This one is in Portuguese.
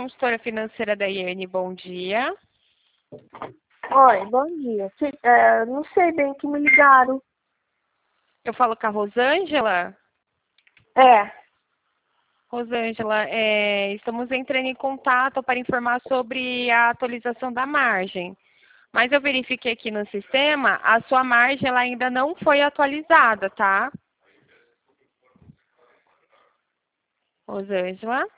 consultora financeira da IN, bom dia. Oi, bom dia. Não sei bem que me ligaram. Eu falo com a Rosângela. É, Rosângela, estamos entrando em contato para informar sobre a atualização da margem. Mas eu verifiquei aqui no sistema, a sua margem ela ainda não foi atualizada, tá? Rosângela?